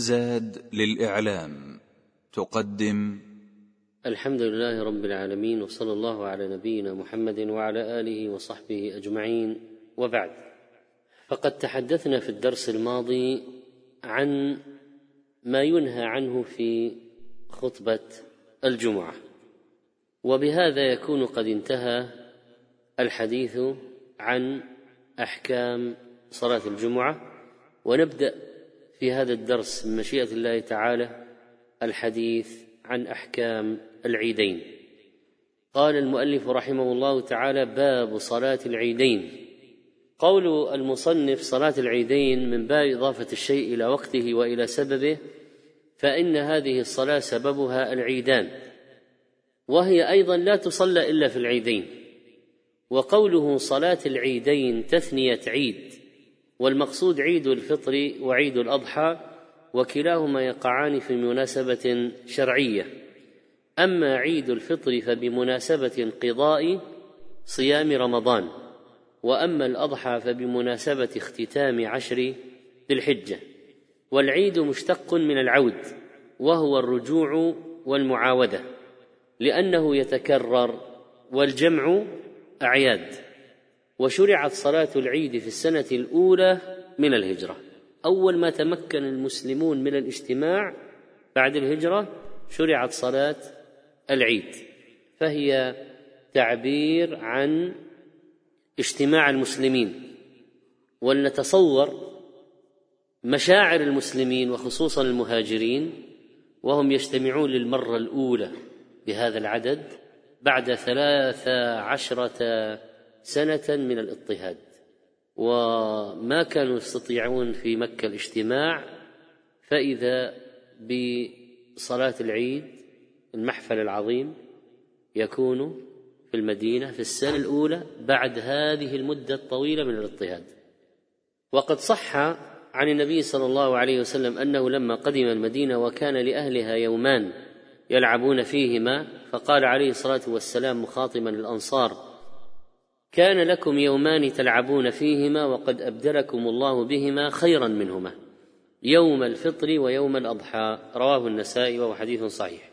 زاد للإعلام تقدم الحمد لله رب العالمين، وصلى الله على نبينا محمد وعلى آله وصحبه أجمعين، وبعد. فقد تحدثنا في الدرس الماضي عن ما ينهى عنه في خطبة الجمعة، وبهذا يكون قد انتهى الحديث عن أحكام صلاة الجمعة. ونبدأ في هذا الدرس من مشيئة الله تعالى الحديث عن أحكام العيدين. قال المؤلف رحمه الله تعالى: باب صلاة العيدين. قول المصنف صلاة العيدين من باب إضافة الشيء إلى وقته وإلى سببه، فإن هذه الصلاة سببها العيدان، وهي أيضا لا تصلى إلا في العيدين. وقوله صلاة العيدين تثنية عيد، والمقصود عيد الفطر وعيد الأضحى، وكلاهما يقعان في مناسبة شرعية. أما عيد الفطر فبمناسبة انقضاء صيام رمضان، وأما الأضحى فبمناسبة اختتام 10 ذي الحجة. والعيد مشتق من العود، وهو الرجوع والمعاودة، لأنه يتكرر، والجمع أعياد. وشرعت صلاة العيد في السنة الأولى من الهجرة، أول ما تمكن المسلمون من الاجتماع بعد الهجرة شرعت صلاة العيد، فهي تعبير عن اجتماع المسلمين. ولنتصور مشاعر المسلمين وخصوصا المهاجرين وهم يجتمعون للمرة الأولى بهذا العدد بعد 13 سنة من الاضطهاد، وما كانوا يستطيعون في مكة الاجتماع، فإذا بصلاة العيد المحفل العظيم يكون في المدينة في السنة الأولى بعد هذه المدة الطويلة من الاضطهاد. وقد صح عن النبي صلى الله عليه وسلم أنه لما قدم المدينة وكان لأهلها يومان يلعبون فيهما، فقال عليه الصلاة والسلام مخاطبا الأنصار: كان لكم يومان تلعبون فيهما، وقد أبدلكم الله بهما خيرا منهما، يوم الفطر ويوم الأضحى. رواه النسائي وهو حديث صحيح.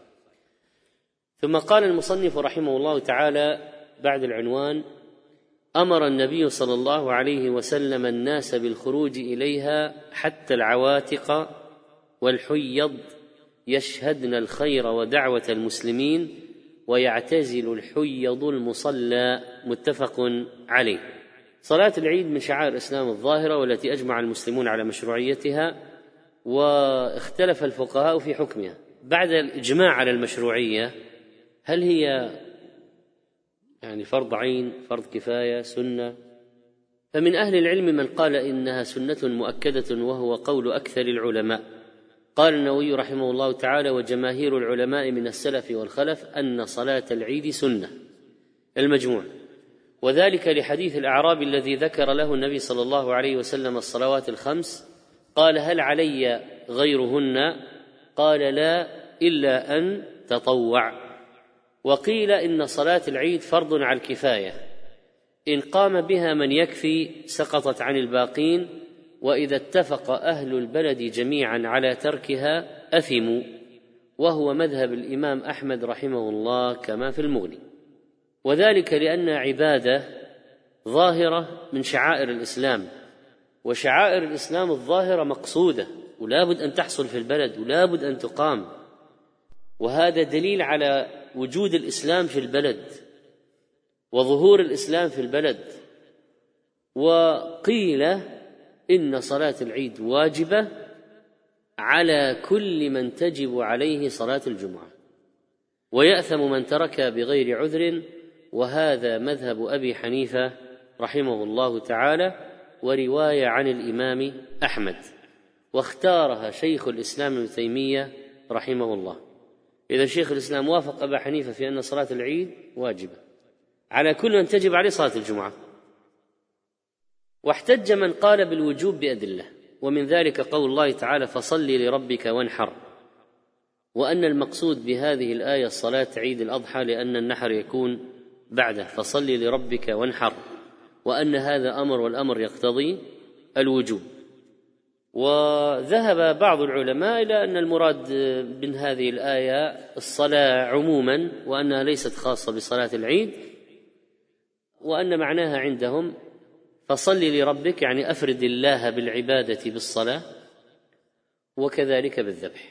ثم قال المصنف رحمه الله تعالى بعد العنوان: أمر النبي صلى الله عليه وسلم الناس بالخروج إليها حتى العواتق والحيض يشهدن الخير ودعوة المسلمين، ويعتزل الحيض المصلى. متفق عليه. صلاة العيد من شعائر الإسلام الظاهرة، والتي أجمع المسلمون على مشروعيتها، واختلف الفقهاء في حكمها. بعد الإجماع على المشروعية، هل هي فرض عين، فرض كفاية، سنة؟ فمن أهل العلم من قال إنها سنة مؤكدة، وهو قول أكثر العلماء. قال النووي رحمه الله تعالى: وجماهير العلماء من السلف والخلف أن صلاة العيد سنة. المجموع. وذلك لحديث الأعرابي الذي ذكر له النبي صلى الله عليه وسلم الصلوات الخمس، قال: هل علي غيرهن؟ قال: لا، إلا أن تطوع. وقيل إن صلاة العيد فرض على الكفاية، إن قام بها من يكفي سقطت عن الباقين، وإذا اتفق أهل البلد جميعا على تركها أثموا، وهو مذهب الإمام أحمد رحمه الله كما في المغني. وذلك لأن عبادة ظاهرة من شعائر الإسلام، وشعائر الإسلام الظاهرة مقصودة، ولا بد أن تحصل في البلد، ولا بد أن تقام، وهذا دليل على وجود الإسلام في البلد وظهور الإسلام في البلد. وقيل إن صلاة العيد واجبة على كل من تجب عليه صلاة الجمعة، ويأثم من تركها بغير عذر، وهذا مذهب أبي حنيفة رحمه الله تعالى، ورواية عن الإمام أحمد، واختارها شيخ الإسلام ابن تيمية رحمه الله. إذا شيخ الإسلام وافق أبا حنيفة في أن صلاة العيد واجبة على كل من تجب عليه صلاة الجمعة. واحتج من قال بالوجوب بأدلة، ومن ذلك قول الله تعالى: فصل لربك وانحر، وأن المقصود بهذه الآية صلاة عيد الأضحى، لأن النحر يكون بعده، فصل لربك وانحر، وأن هذا أمر، والأمر يقتضي الوجوب. وذهب بعض العلماء إلى أن المراد من هذه الآية الصلاة عموما، وأنها ليست خاصة بصلاة العيد، وأن معناها عندهم فصل لربك يعني أفرد الله بالعبادة بالصلاة وكذلك بالذبح،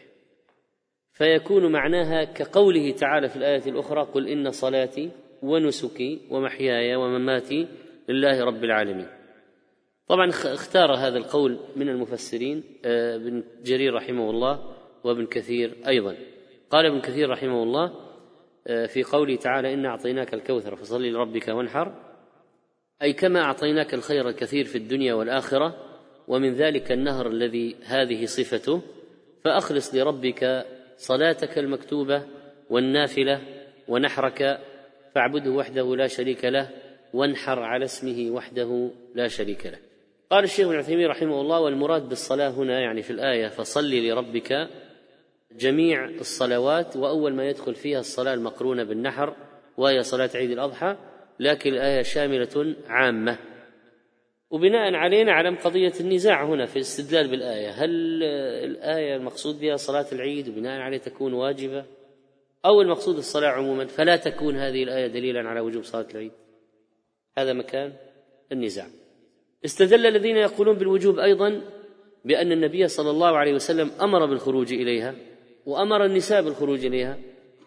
فيكون معناها كقوله تعالى في الآية الأخرى قل إن صلاتي ونسكي ومحياي ومماتي لله رب العالمين. طبعا اختار هذا القول من المفسرين ابن جرير رحمه الله وابن كثير أيضا. قال ابن كثير رحمه الله في قوله تعالى إنا أعطيناك الكوثر فصل لربك وانحر، أي كما أعطيناك الخير الكثير في الدنيا والآخرة، ومن ذلك النهر الذي هذه صفته، فأخلص لربك صلاتك المكتوبة والنافلة ونحرك فاعبده وحده لا شريك له وانحر على اسمه وحده لا شريك له. قال الشيخ ابن عثيمين رحمه الله والمراد بالصلاة هنا يعني في الآية فصل لربك جميع الصلوات، وأول ما يدخل فيها الصلاة المقرونة بالنحر وهي صلاة عيد الأضحى، لكن الآية شاملة عامة. وبناء عليه نعلم قضية النزاع هنا في الاستدلال بالآية، هل الآية المقصود بها صلاة العيد وبناء عليه تكون واجبة، أو المقصود الصلاة عموما فلا تكون هذه الآية دليلا على وجوب صلاة العيد؟ هذا مكان النزاع. استدل الذين يقولون بالوجوب أيضا بأن النبي صلى الله عليه وسلم أمر بالخروج إليها وأمر النساء بالخروج إليها،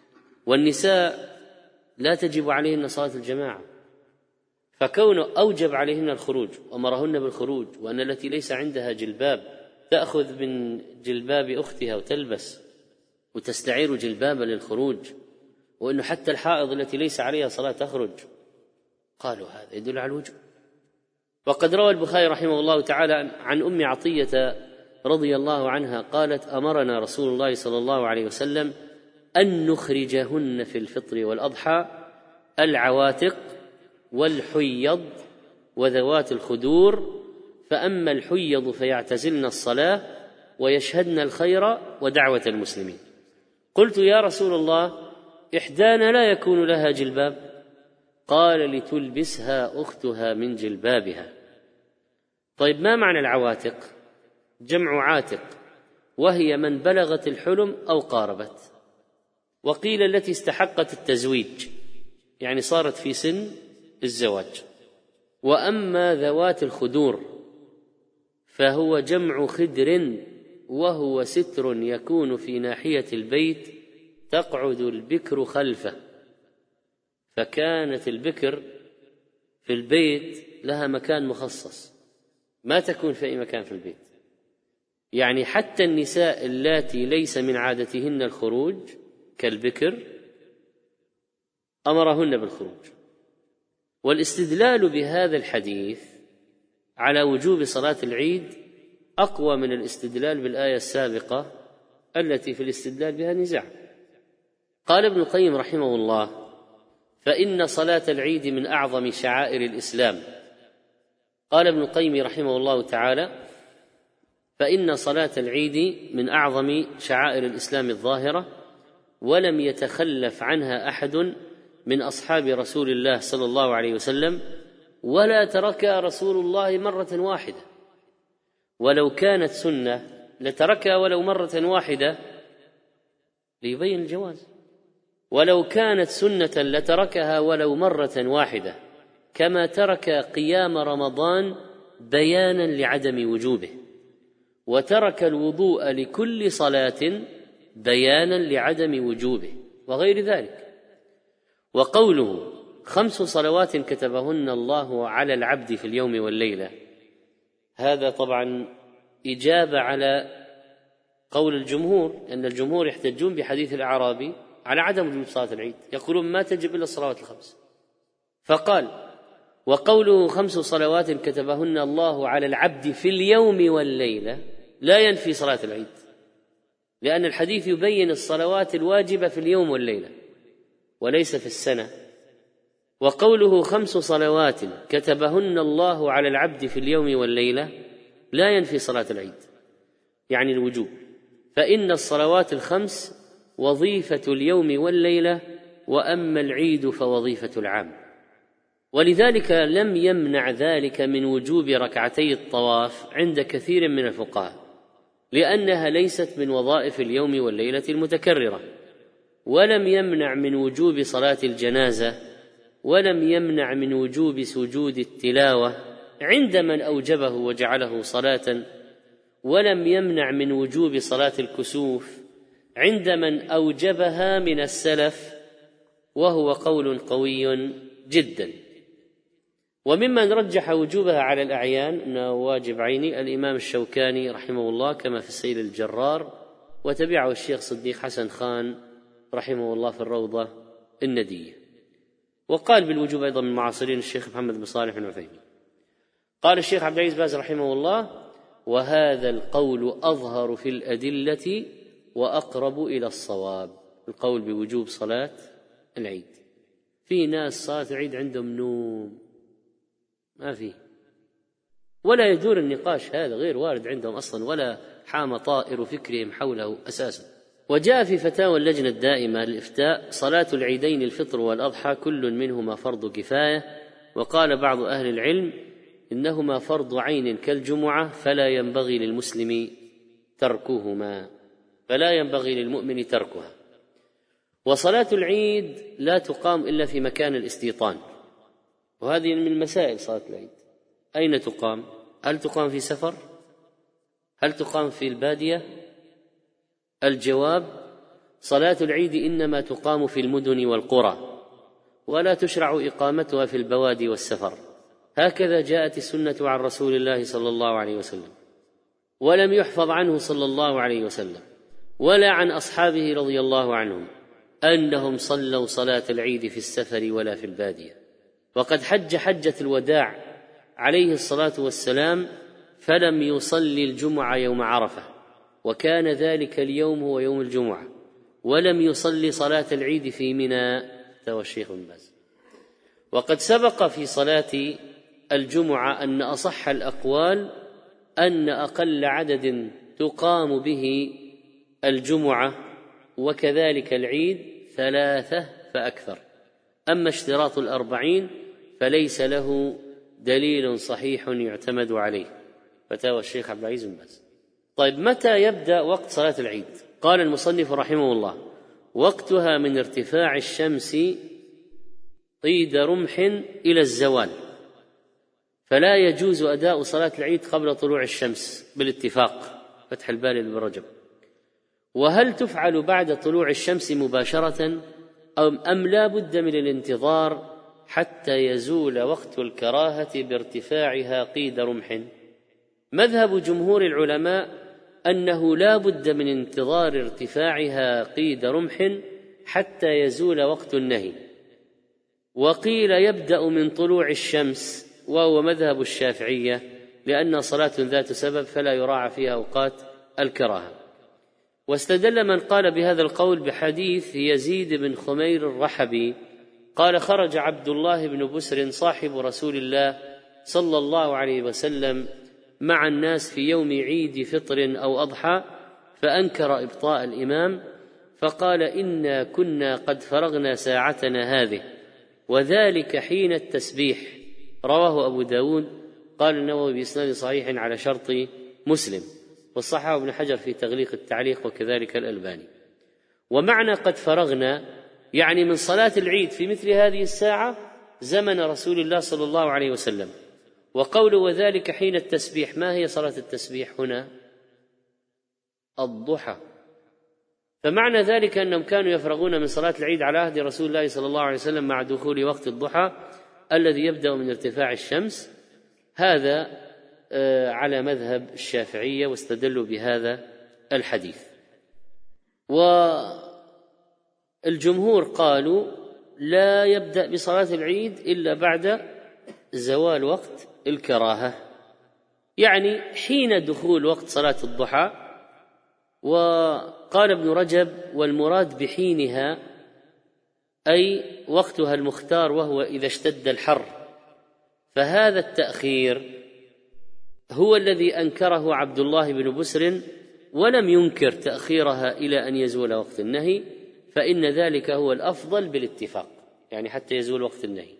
والنساء لا تجب عليهن صلاة الجماعة، فكونه أوجب عليهن الخروج وأمرهن بالخروج، وأن التي ليس عندها جلباب تأخذ من جلباب أختها وتلبس وتستعير جلبابا للخروج، وأنه حتى الحائض التي ليس عليها صلاة تخرج، قالوا هذا يدل على الوجوب. وقد روى البخاري رحمه الله تعالى عن أم عطية رضي الله عنها قالت أمرنا رسول الله صلى الله عليه وسلم أن نخرجهن في الفطر والأضحى العواتق والحيض وذوات الخدور، فأما الحيض فيعتزلن الصلاة ويشهدن الخير ودعوة المسلمين. قلت يا رسول الله إحدانا لا يكون لها جلباب؟ قال لتلبسها أختها من جلبابها. طيب ما معنى العواتق؟ جمع عاتق، وهي من بلغت الحلم أو قاربت، وقيل التي استحقت التزويج يعني صارت في سن الزواج. وأما ذوات الخدور فهو جمع خدر، وهو ستر يكون في ناحية البيت تقعد البكر خلفه، فكانت البكر في البيت لها مكان مخصص، ما تكون في أي مكان في البيت. يعني حتى النساء اللاتي ليس من عادتهن الخروج كالبكر أمرهن بالخروج. والاستدلال بهذا الحديث على وجوب صلاة العيد أقوى من الاستدلال بالآية السابقة التي في الاستدلال بها نزاع. قال ابن القيم رحمه الله فإن صلاة العيد من أعظم شعائر الإسلام. قال ابن القيم رحمه الله تعالى فإن صلاة العيد من أعظم شعائر الإسلام الظاهرة، ولم يتخلف عنها أحد من أصحاب رسول الله صلى الله عليه وسلم، ولا تركها رسول الله مرة واحدة، ولو كانت سنة لتركها ولو مرة واحدة ليبين الجواز، ولو كانت سنة لتركها ولو مرة واحدة، كما ترك قيام رمضان بيانا لعدم وجوبه، وترك الوضوء لكل صلاة بيانا لعدم وجوبه، وغير ذلك. وقوله 5 صلوات كتبهن الله على العبد في اليوم والليلة، هذا طبعا إجابة على قول الجمهور، أن الجمهور يحتجون بحديث الأعرابي على عدم وجوب صلاة العيد، يقولون ما تجب إلا الصلوات ال5. فقال وقوله 5 صلوات كتبهن الله على العبد في اليوم والليلة لا ينفي صلاة العيد، لأن الحديث يبين الصلوات الواجبة في اليوم والليلة وليس في السنة. وقوله 5 صلوات كتبهن الله على العبد في اليوم والليلة لا ينفي صلاة العيد يعني الوجوب، فإن الصلوات ال5 وظيفة اليوم والليلة، وأما العيد فوظيفة العام. ولذلك لم يمنع ذلك من وجوب ركعتي الطواف عند كثير من الفقهاء، لأنها ليست من وظائف اليوم والليلة المتكررة، ولم يمنع من وجوب صلاة الجنازة، ولم يمنع من وجوب سجود التلاوة عند من أوجبه وجعله صلاة، ولم يمنع من وجوب صلاة الكسوف عند من أوجبها من السلف، وهو قول قوي جدا. وممن رجح وجوبها على الأعيان أنه واجب عيني الإمام الشوكاني رحمه الله كما في السيل الجرار، وتبعه الشيخ صديق حسن خان رحمه الله في الروضة الندية. وقال بالوجوب أيضا من معاصرين الشيخ محمد بن صالح بن عثيمين. قال الشيخ عبد العزيز باز رحمه الله: وهذا القول أظهر في الأدلة وأقرب إلى الصواب. القول بوجوب صلاة العيد. في ناس صلاة العيد عندهم نوم، ما فيه، ولا يدور النقاش، هذا غير وارد عندهم أصلا، ولا حام طائر فكرهم حوله أساسا. وجاء في فتاوى اللجنة الدائمة للإفتاء: صلاة العيدين الفطر والأضحى كل منهما فرض كفاية، وقال بعض أهل العلم إنهما فرض عين كالجمعة، فلا ينبغي للمسلم تركهما، فلا ينبغي للمؤمن تركها. وصلاة العيد لا تقام إلا في مكان الاستيطان، وهذه من مسائل صلاة العيد. أين تقام؟ هل تقام في سفر؟ هل تقام في البادية؟ الجواب: صلاة العيد إنما تقام في المدن والقرى، ولا تشرع إقامتها في البوادي والسفر. هكذا جاءت السنة عن رسول الله صلى الله عليه وسلم، ولم يحفظ عنه صلى الله عليه وسلم ولا عن أصحابه رضي الله عنهم أنهم صلوا صلاة العيد في السفر ولا في البادية. وقد حج حجة الوداع عليه الصلاة والسلام فلم يصلي الجمعة يوم عرفة، وكان ذلك اليوم هو يوم الجمعة، ولم يصلي صلاة العيد في منى. فتوى الشيخ بن باز. وقد سبق في صلاة الجمعة أن أصح الأقوال أن أقل عدد تقام به الجمعة وكذلك العيد 3 فأكثر. أما اشتراط 40 فليس له دليل صحيح يعتمد عليه. فتاوى الشيخ عبد العزيز بن باز. طيب، متى يبدأ وقت صلاة العيد؟ قال المصنف رحمه الله: وقتها من ارتفاع الشمس قيد رمح إلى الزوال، فلا يجوز أداء صلاة العيد قبل طلوع الشمس بالاتفاق. فتح الباري لابن رجب. وهل تفعل بعد طلوع الشمس مباشرة أم لا بد من الانتظار حتى يزول وقت الكراهة بارتفاعها قيد رمح؟ مذهب جمهور العلماء أنه لا بد من انتظار ارتفاعها قيد رمح حتى يزول وقت النهي. وقيل يبدأ من طلوع الشمس، وهو مذهب الشافعية، لأن صلاة ذات سبب فلا يراعى فيها أوقات الكراهة. واستدل من قال بهذا القول بحديث يزيد بن خمير الرحبي قال: خرج عبد الله بن بسر صاحب رسول الله صلى الله عليه وسلم مع الناس في يوم عيد فطر أو أضحى، فأنكر إبطاء الإمام، فقال: إنا كنا قد فرغنا ساعتنا هذه، وذلك حين التسبيح. رواه أبو داود. قال النووي بإسناد صحيح على شرط مسلم، والصححه ابن حجر في تغليق التعليق، وكذلك الألباني. ومعنى قد فرغنا يعني من صلاة العيد في مثل هذه الساعة زمن رسول الله صلى الله عليه وسلم. وقوله وذلك حين التسبيح، ما هي صلاة التسبيح هنا؟ الضحى. فمعنى ذلك أنهم كانوا يفرغون من صلاة العيد على عهد رسول الله صلى الله عليه وسلم مع دخول وقت الضحى الذي يبدأ من ارتفاع الشمس. هذا على مذهب الشافعية، واستدلوا بهذا الحديث. والجمهور قالوا لا يبدأ بصلاة العيد إلا بعد زوال وقت الكراهة، يعني حين دخول وقت صلاة الضحى. وقال ابن رجب: والمراد بحينها أي وقتها المختار، وهو إذا اشتد الحر. فهذا التأخير هو الذي أنكره عبد الله بن بسر، ولم ينكر تأخيرها إلى أن يزول وقت النهي، فإن ذلك هو الأفضل بالاتفاق، يعني حتى يزول وقت النهي.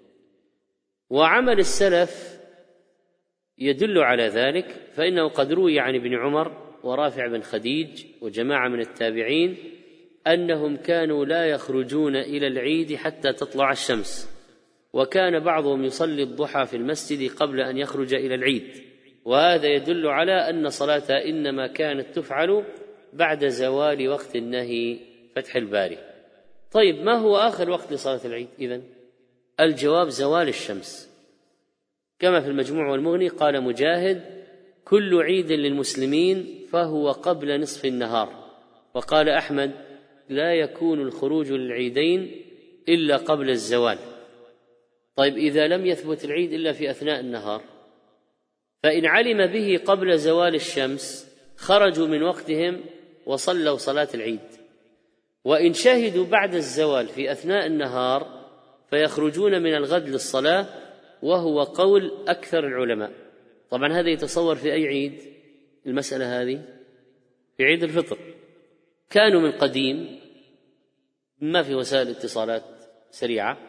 وعمل السلف يدل على ذلك، فإنه قد روي عن ابن عمر ورافع بن خديج وجماعة من التابعين أنهم كانوا لا يخرجون إلى العيد حتى تطلع الشمس، وكان بعضهم يصلي الضحى في المسجد قبل أن يخرج إلى العيد، وهذا يدل على أن صلاتها إنما كانت تفعل بعد زوال وقت النهي. فتح الباري. طيب، ما هو آخر وقت لصلاة العيد إذن؟ الجواب زوال الشمس، كما في المجموع والمغني. قال مجاهد: كل عيد للمسلمين فهو قبل نصف النهار. وقال أحمد: لا يكون الخروج للعيدين إلا قبل الزوال. طيب، إذا لم يثبت العيد إلا في أثناء النهار، فإن علم به قبل زوال الشمس خرجوا من وقتهم وصلوا صلاة العيد، وإن شهدوا بعد الزوال في أثناء النهار فيخرجون من الغد للصلاة، وهو قول أكثر العلماء. طبعا هذا يتصور في أي عيد المسألة هذه؟ في عيد الفطر. كانوا من قديم ما في وسائل اتصالات سريعة،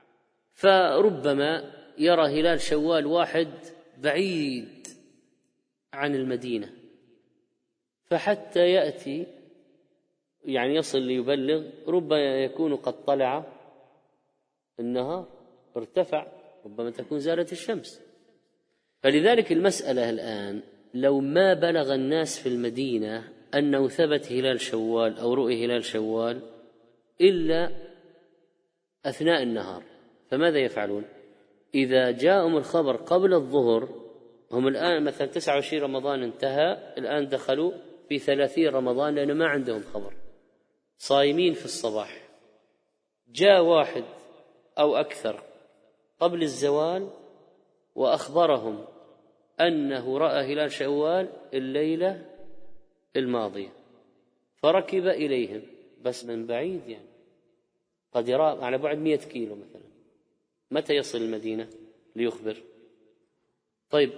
فربما يرى هلال شوال واحد بعيد عن المدينة، فحتى يأتي يعني يصل ليبلغ ربما يكون قد طلع النهار، ارتفع، ربما تكون زالت الشمس. فلذلك المسألة الآن لو ما بلغ الناس في المدينة أنه ثبت هلال شوال أو رؤي هلال شوال إلا أثناء النهار، فماذا يفعلون؟ إذا جاءهم الخبر قبل الظهر، هم الآن مثلا 29 رمضان انتهى، الآن دخلوا في 30 رمضان لأنه ما عندهم خبر، صايمين في الصباح، جاء واحد أو أكثر قبل الزوال وأخبرهم أنه رأى هلال شوال الليلة الماضية، فركب إليهم بس من بعيد، يعني قد يرى على بعد 100 كيلو مثلا، متى يصل المدينة ليخبر؟ طيب،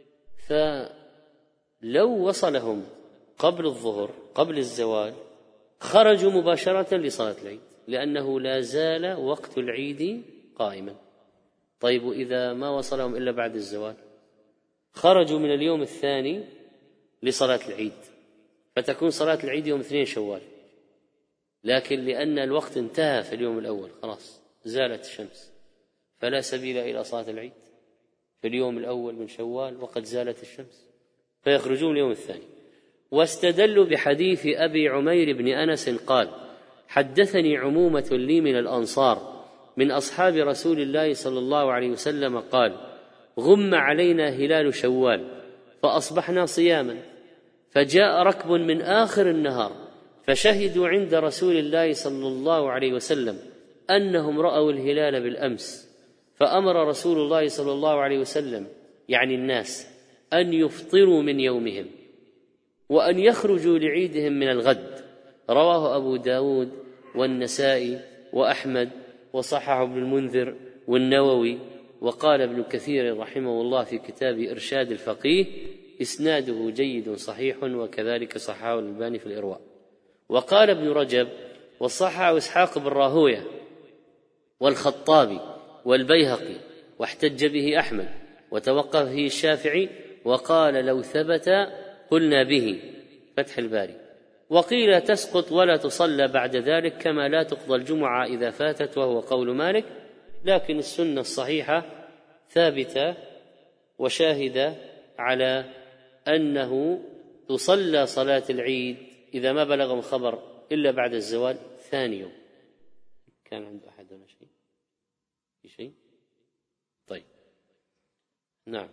فلو وصلهم قبل الظهر قبل الزوال خرجوا مباشرة لصلاة العيد، لأنه لا زال وقت العيد قائما. طيب، وإذا ما وصلهم إلا بعد الزوال خرجوا من اليوم الثاني لصلاة العيد، فتكون صلاة العيد يوم 2 شوال، لكن لأن الوقت انتهى في اليوم الأول خلاص زالت الشمس، فلا سبيل إلى صلاة العيد في اليوم الأول من شوال وقد زالت الشمس، فيخرجون اليوم الثاني. واستدلوا بحديث أبي عمير بن أنس قال: حدثني عمومة لي من الأنصار من أصحاب رسول الله صلى الله عليه وسلم قال: غم علينا هلال شوال فأصبحنا صياما، فجاء ركب من آخر النهار فشهدوا عند رسول الله صلى الله عليه وسلم أنهم رأوا الهلال بالأمس، فأمر رسول الله صلى الله عليه وسلم يعني الناس أن يفطروا من يومهم وأن يخرجوا لعيدهم من الغد. رواه أبو داود والنسائي وأحمد وصححه ابن المنذر والنووي. وقال ابن كثير رحمه الله في كتاب إرشاد الفقيه: إسناده جيد صحيح، وكذلك صححه الألباني في الإرواء. وقال ابن رجب: وصححه إسحاق بن راهوية والخطابي والبيهقي، واحتج به أحمد، وتوقف فيه الشافعي، وقال لو ثبت قلنا به. فتح الباري. وقيل تسقط ولا تصلى بعد ذلك، كما لا تقضى الجمعة إذا فاتت، وهو قول مالك، لكن السنة الصحيحة ثابتة وشاهدة على أنه تصلى صلاة العيد إذا ما بلغهم خبر إلا بعد الزوال ثاني يوم. كان عنده أحد ولا شيء؟ في شيء؟ طيب، نعم.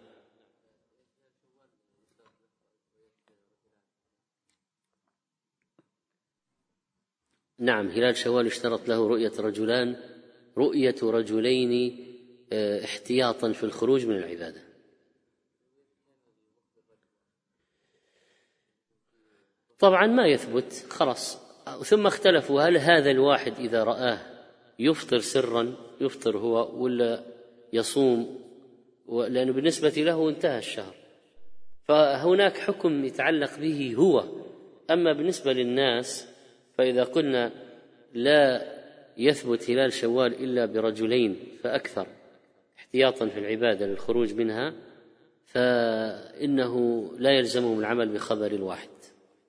نعم، هلال شوال اشترط له رؤية رجلين احتياطا في الخروج من العبادة. طبعا ما يثبت خلاص. ثم اختلفوا هل هذا الواحد إذا رآه يفطر سرا، يفطر هو ولا يصوم، لأنه بالنسبة له انتهى الشهر، فهناك حكم يتعلق به هو. أما بالنسبة للناس فإذا قلنا لا يثبت هلال شوال إلا برجلين فأكثر احتياطا في العبادة للخروج منها، فإنه لا يلزمهم العمل بخبر الواحد.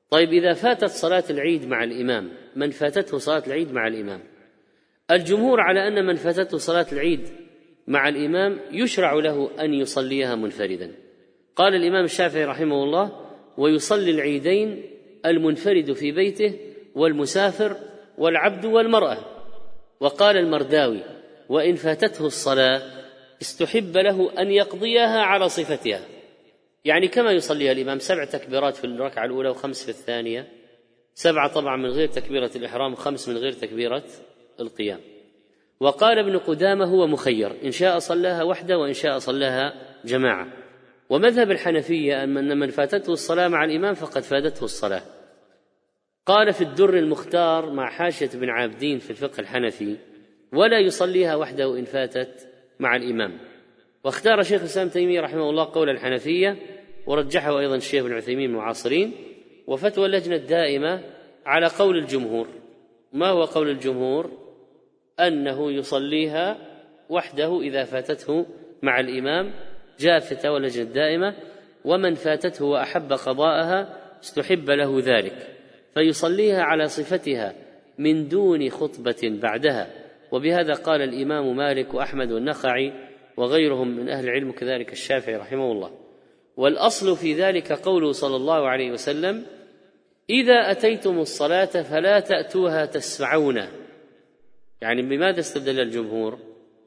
طيب إذا فاتت صلاة العيد مع الإمام، من فاتته صلاة العيد مع الإمام، الجمهور على أن من فاتته صلاة العيد مع الإمام يشرع له أن يصليها منفردا. قال الإمام الشافعي رحمه الله: ويصلي العيدين المنفرد في بيته والمسافر والعبد والمرأة. وقال المرداوي: وإن فاتته الصلاة استحب له أن يقضيها على صفتها، يعني كما يصليها الإمام 7 تكبيرات في الركعة الأولى و5 في الثانية، 7 طبعا من غير تكبيرة الإحرام و5 من غير تكبيرة القيام. وقال ابن قدامة: هو مخير، إن شاء صلاها وحده وإن شاء صلاها جماعة. ومذهب الحنفية أن من فاتته الصلاة مع الإمام فقد فاتته الصلاة. قال في الدر المختار مع حاشية بن عابدين في الفقه الحنفي: ولا يصليها وحده إن فاتت مع الإمام. واختار شيخ الإسلام تيمية رحمه الله قول الحنفية، ورجحه أيضا الشيخ ابن عثيمين المعاصرين، وفتوى اللجنة الدائمة على قول الجمهور. ما هو قول الجمهور؟ أنه يصليها وحده إذا فاتته مع الإمام. جاء فتوى اللجنة الدائمة: ومن فاتته وأحب قضاءها استحب له ذلك، فيصليها على صفتها من دون خطبة بعدها. وبهذا قال الإمام مالك وأحمد والنخعي وغيرهم من أهل العلم، كذلك الشافعي رحمه الله. والأصل في ذلك قوله صلى الله عليه وسلم: إذا أتيتم الصلاة فلا تأتوها تسعون. يعني بماذا استدل الجمهور؟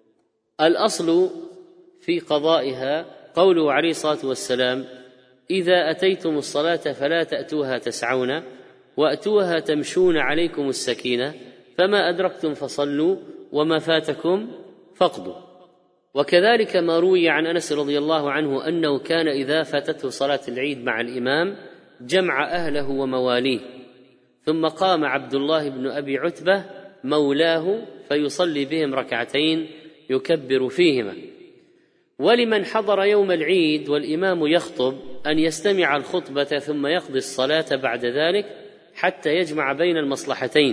الأصل في قضائها قوله عليه الصلاة والسلام: إذا أتيتم الصلاة فلا تأتوها تسعون وأتوها تمشون عليكم السكينة، فما أدركتم فصلوا وما فاتكم فاقضوا. وكذلك ما روي عن أنس رضي الله عنه أنه كان إذا فاتته صلاة العيد مع الإمام جمع أهله ومواليه، ثم قام عبد الله بن أبي عتبة مولاه فيصلي بهم ركعتين يكبر فيهما. ولمن حضر يوم العيد والإمام يخطب أن يستمع الخطبة ثم يقضي الصلاة بعد ذلك حتى يجمع بين المصلحتين.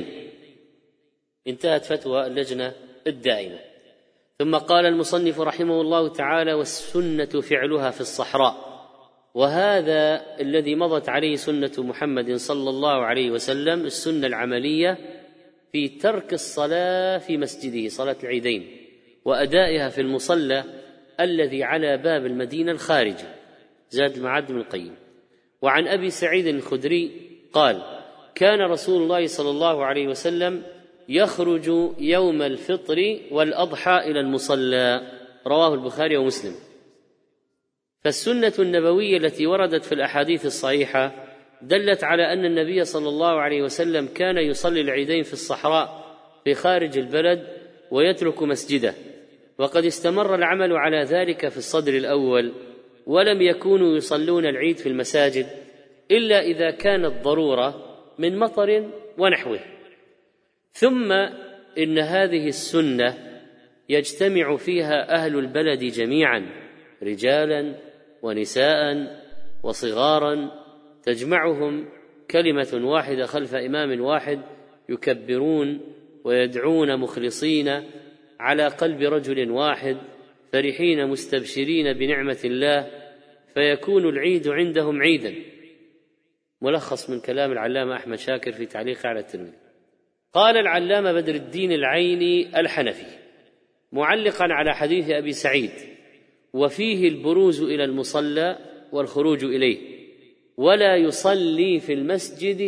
انتهت فتوى اللجنة الدائمة. ثم قال المصنف رحمه الله تعالى: والسنة فعلها في الصحراء. وهذا الذي مضت عليه سنة محمد صلى الله عليه وسلم، السنة العملية في ترك الصلاة في مسجده، صلاة العيدين، وأدائها في المصلى الذي على باب المدينة الخارجي. زاد المعد بن القيم. وعن أبي سعيد الخدري قال: كان رسول الله صلى الله عليه وسلم يخرج يوم الفطر والأضحى إلى المصلى، رواه البخاري ومسلم. فالسنة النبوية التي وردت في الأحاديث الصحيحة دلت على أن النبي صلى الله عليه وسلم كان يصلي العيدين في الصحراء في خارج البلد ويترك مسجده. وقد استمر العمل على ذلك في الصدر الأول، ولم يكونوا يصلون العيد في المساجد إلا إذا كانت ضرورة من مطر ونحوه. ثم إن هذه السنة يجتمع فيها أهل البلد جميعا، رجالا ونساء وصغارا، تجمعهم كلمة واحدة خلف إمام واحد، يكبرون ويدعون مخلصين على قلب رجل واحد، فرحين مستبشرين بنعمة الله، فيكون العيد عندهم عيدا. ملخص من كلام العلامة أحمد شاكر في تعليقه على الترمذي. قال العلامة بدر الدين العيني الحنفي معلقا على حديث أبي سعيد: وفيه البروز إلى المصلى والخروج إليه، ولا يصلي في المسجد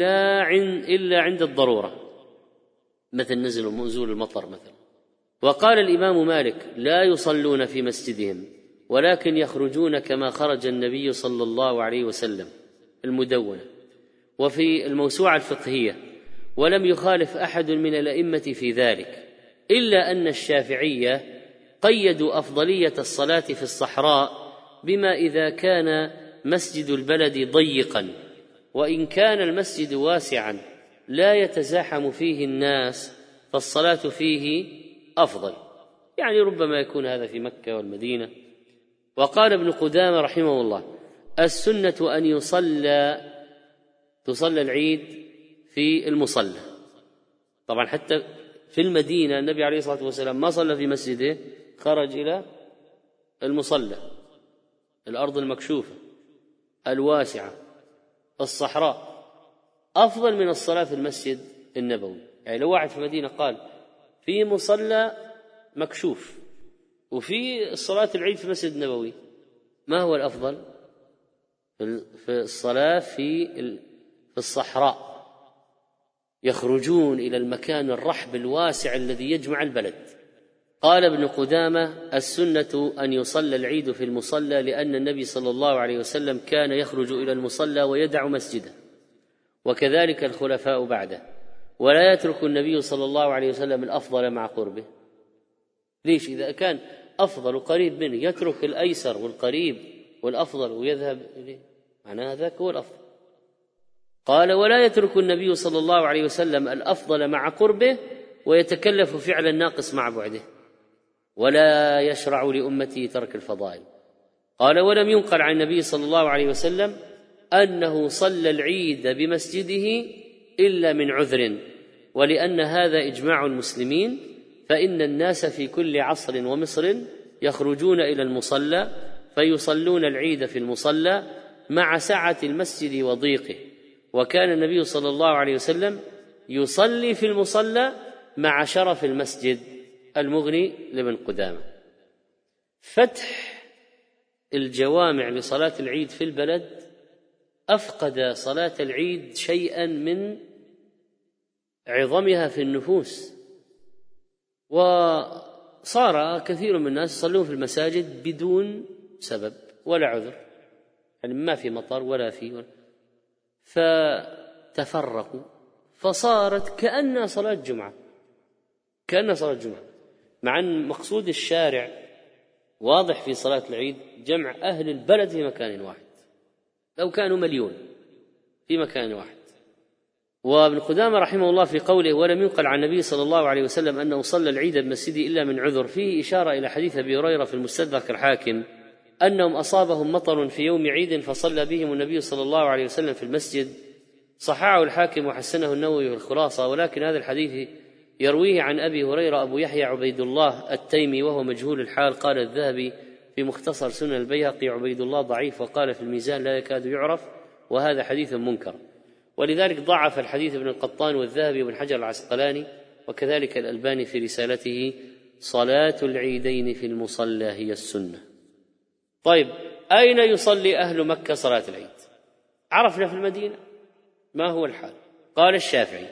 إلا عند الضرورة، مثل نزول المطر مثلا. وقال الإمام مالك: لا يصلون في مسجدهم ولكن يخرجون كما خرج النبي صلى الله عليه وسلم، المدونة. وفي الموسوعة الفقهية: ولم يخالف أحد من الأئمة في ذلك، إلا أن الشافعية قيدوا أفضلية الصلاة في الصحراء بما إذا كان مسجد البلد ضيقا، وإن كان المسجد واسعا لا يتزاحم فيه الناس فالصلاة فيه أفضل، يعني ربما يكون هذا في مكة والمدينة. وقال ابن قدامة رحمه الله: السنة أن تصلى العيد في المصلى. طبعا حتى في المدينة النبي عليه الصلاة والسلام ما صلى في مسجده، خرج إلى المصلى، الأرض المكشوفة الواسعة الصحراء، أفضل من الصلاة في المسجد النبوي. يعني لو واحد في المدينة قال في مصلى مكشوف وفي صلاة العيد في المسجد النبوي، ما هو الأفضل؟ في الصلاة في الصحراء، يخرجون إلى المكان الرحب الواسع الذي يجمع البلد. قال ابن قدامة: السنة أن يصلى العيد في المصلى، لأن النبي صلى الله عليه وسلم كان يخرج إلى المصلى ويدع مسجده، وكذلك الخلفاء بعده، ولا يترك النبي صلى الله عليه وسلم الأفضل مع قربه. ليش؟ إذا كان أفضل قريب منه يترك الأيسر والقريب والأفضل ويذهب إليه، معناه ذاك هو الأفضل. قال: ولا يترك النبي صلى الله عليه وسلم الأفضل مع قربه ويتكلف فعل الناقص مع بعده، ولا يشرع لأمته ترك الفضائل. قال: ولم ينقل عن النبي صلى الله عليه وسلم أنه صلى العيد بمسجده إلا من عذر، ولأن هذا إجماع المسلمين، فإن الناس في كل عصر ومصر يخرجون إلى المصلى فيصلون العيد في المصلى مع سعة المسجد وضيقه، وكان النبي صلى الله عليه وسلم يصلي في المصلى مع شرف المسجد. المغني لابن قدامة. فتح الجوامع لصلاة العيد في البلد أفقد صلاة العيد شيئا من عظمها في النفوس، وصار كثير من الناس يصلون في المساجد بدون سبب ولا عذر، يعني ما في مطر ولا في، فتفرقوا فصارت كأنها صلاة جمعة، مع أن مقصود الشارع واضح في صلاة العيد جمع أهل البلد في مكان واحد، لو كانوا 1,000,000 في مكان واحد. وابن قدامة رحمه الله في قوله: ولم ينقل عن النبي صلى الله عليه وسلم أنه صلى العيد بمسجده إلا من عذر، فيه إشارة إلى حديث أبي هريرة في المستدرك الحاكم أنهم أصابهم مطر في يوم عيد فصلى بهم النبي صلى الله عليه وسلم في المسجد. صححه الحاكم وحسنه النووي في الخلاصة، ولكن هذا الحديث يرويه عن أبي هريرة أبو يحيى عبيد الله التيمي وهو مجهول الحال. قال الذهبي في مختصر سنن البيهقي: عبيد الله ضعيف، وقال في الميزان: لا يكاد يعرف، وهذا حديث منكر. ولذلك ضعف الحديث ابن القطان والذهبي وابن حجر العسقلاني، وكذلك الألباني في رسالته: صلاة العيدين في المصلى هي السنة. طيب، أين يصلي أهل مكة صلاة العيد؟ عرفنا في المدينة. ما هو الحال؟ قال الشافعي: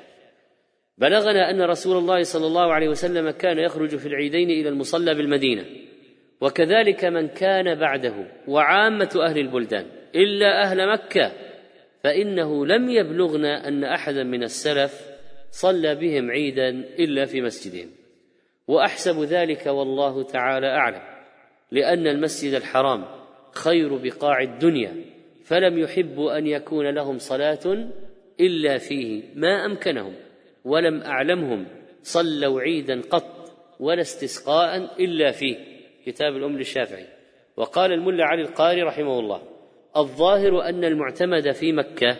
بلغنا أن رسول الله صلى الله عليه وسلم كان يخرج في العيدين إلى المصلى بالمدينة، وكذلك من كان بعده وعامة أهل البلدان إلا أهل مكة، فإنه لم يبلغنا أن أحدا من السلف صلى بهم عيدا إلا في مسجدهم، وأحسب ذلك والله تعالى أعلم، لأن المسجد الحرام خير بقاع الدنيا، فلم يحبوا أن يكون لهم صلاة إلا فيه ما أمكنهم، ولم أعلمهم صلوا عيدا قط ولا استسقاء إلا فيه. كتاب الأم للشافعي. وقال الملا علي القاري رحمه الله: الظاهر أن المعتمد في مكة